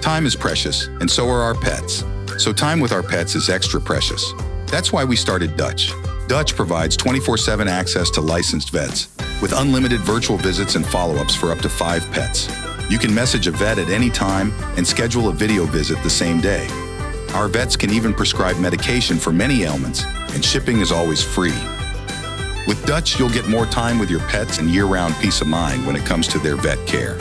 Time is precious, and so are our pets. So time with our pets is extra precious. That's why we started Dutch. Dutch provides 24/7 access to licensed vets, with unlimited virtual visits and follow-ups for up to 5 pets. You can message a vet at any time and schedule a video visit the same day. Our vets can even prescribe medication for many ailments, and shipping is always free. With Dutch, you'll get more time with your pets and year-round peace of mind when it comes to their vet care.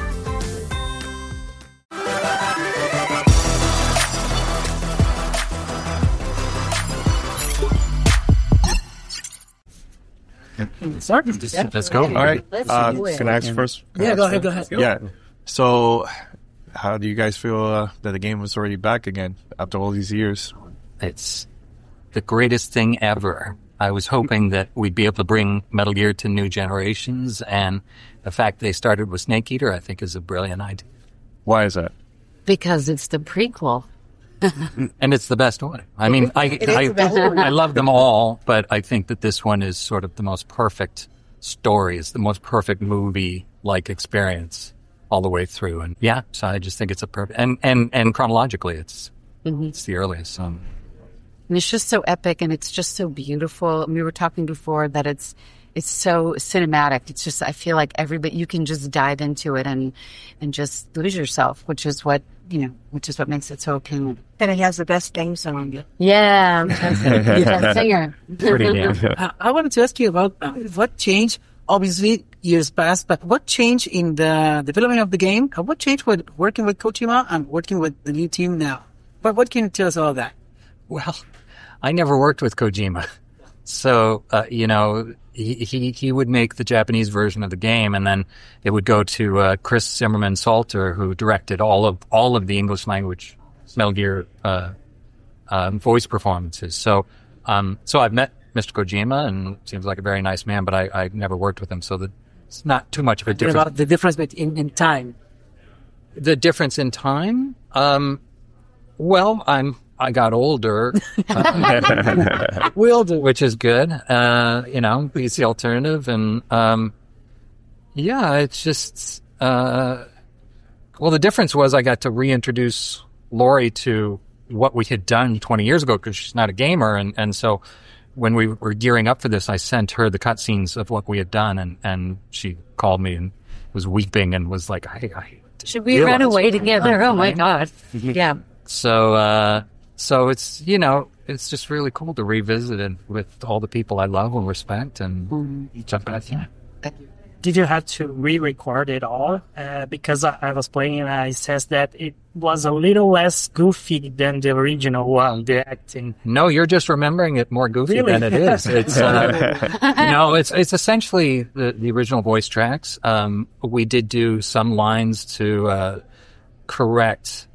Let's go. All right. Can I ask first? Yeah, go ahead. Yeah. So, how do you guys feel that the game was already back again after all these years? It's the greatest thing ever. I was hoping that we'd be able to bring Metal Gear to new generations, and the fact they started with Snake Eater, I think, is a brilliant idea. Why is that? Because it's the prequel. And it's the best one. I mean, I love them all, but I think that this one is sort of the most perfect story. It's the most perfect movie-like experience all the way through. And yeah, so I just think it's a perfect, and chronologically, it's the earliest. And it's just so epic, and it's just so beautiful. And we were talking before that it's so cinematic. It's just, I feel like you can just dive into it and just lose yourself, which is what makes it so appealing. And it has the best theme song. Yeah. Best singer. Pretty damn. I wanted to ask you about what changed. Obviously, years passed, but what changed in the development of the game? What changed with working with Kojima and working with the new team now? But what can you tell us about that? Well, I never worked with Kojima. So, he would make the Japanese version of the game, and then it would go to Chris Zimmerman Salter, who directed all of the English language Metal Gear voice performances. So I've met Mr. Kojima, and seems like a very nice man, but I never worked with him, so it's not too much of a difference. About the difference in time. The difference in time? Well, I got older. We all do. Which is good. He's the alternative. And, it's just, the difference was I got to reintroduce Lori to what we had done 20 years ago because she's not a gamer. And so when we were gearing up for this, I sent her the cutscenes of what we had done. And she called me and was weeping and was like, should we run away together? Oh my God. Yeah. So it's, it's just really cool to revisit it with all the people I love and respect and jump back in. Did you have to re-record it all? Because I was playing and I says that it was a little less goofy than the original one, the acting. No, you're just remembering it more goofy than it is. It's, it's essentially the original voice tracks. We did do some lines to correct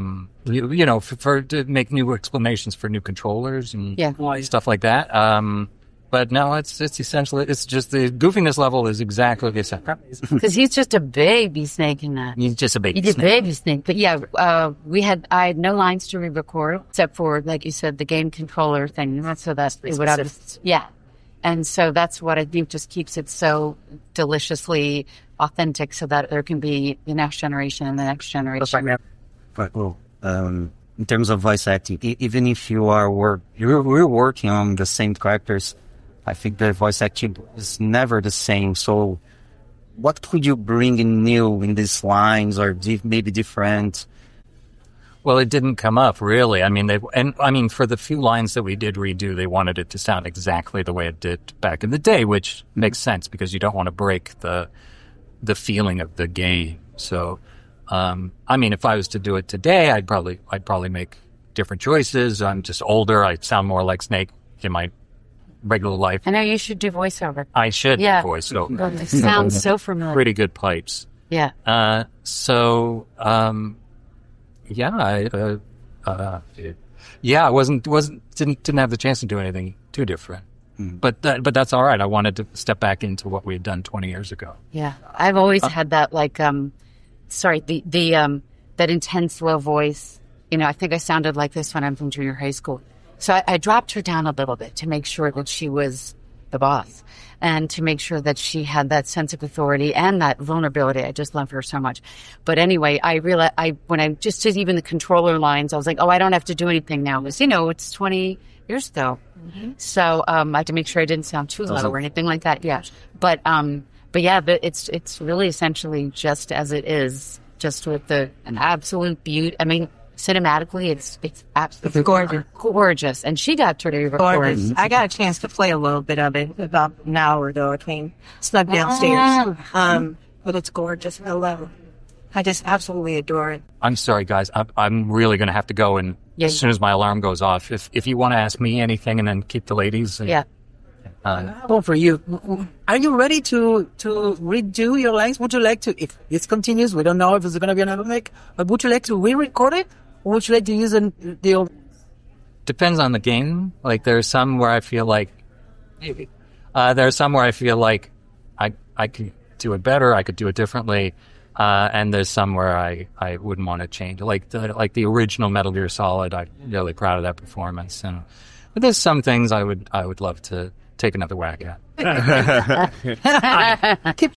to make new explanations for new controllers and stuff like that. But no, it's essentially, it's just the goofiness level is exactly the same. Because he's just a baby snake in that. He's just a baby snake. He's a baby snake. But yeah, I had no lines to re-record except for, like you said, the game controller thing. So that's what I was, And so that's what I think just keeps it so deliciously authentic so that there can be the next generation and the next generation. Well, in terms of voice acting, even if we're working on the same characters, I think the voice acting is never the same. So what could you bring in new in these lines or maybe different? Well, it didn't come up really. I mean, for the few lines that we did redo, they wanted it to sound exactly the way it did back in the day, which makes sense because you don't want to break the feeling of the game. So, if I was to do it today, I'd probably make different choices. I'm just older. I sound more like Snake in my regular life. I know you should do voiceover. I should do voiceover. It sounds so familiar. Pretty good pipes. Yeah. I didn't have the chance to do anything too different. But that's all right. I wanted to step back into what we had done 20 years ago. Yeah. I've always had that that intense low voice. I think I sounded like this when I'm from junior high school. So I dropped her down a little bit to make sure that she was the boss, and to make sure that she had that sense of authority and that vulnerability. I just love her so much. But anyway, I realized when I just did even the controller lines, I was like, oh, I don't have to do anything now. Because, it's 20 years ago. Mm-hmm. So I had to make sure I didn't sound too low or anything like that. Yeah. But yeah, it's really essentially just as it is, just with an absolute beauty. I mean, cinematically, it's absolutely gorgeous. And she got to record. I got a chance to play a little bit of it about an hour ago. I came snuck downstairs. But it's gorgeous. I love it. I just absolutely adore it. I'm sorry, guys. I'm really going to have to go, and as soon as my alarm goes off, if you want to ask me anything, and then keep the ladies. Well, for you, are you ready to redo your lines? Would you like to, if this continues, we don't know if there's going to be another make, but would you like to re-record it, or would you like to use the old? Depends on the game. Like, there's some where I feel like I could do it better, I could do it differently, and there's some where I wouldn't want to change. Like the original Metal Gear Solid, I'm really proud of that performance. But there's some things I would love to take another whack at. Keep